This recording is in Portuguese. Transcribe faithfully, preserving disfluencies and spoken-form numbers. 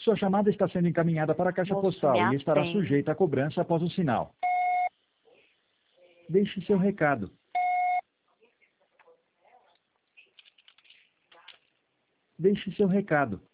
Sua chamada está sendo encaminhada para a caixa Moço, postal me e estará atende. sujeita a cobrança após o sinal. Deixe seu recado. Deixe seu recado.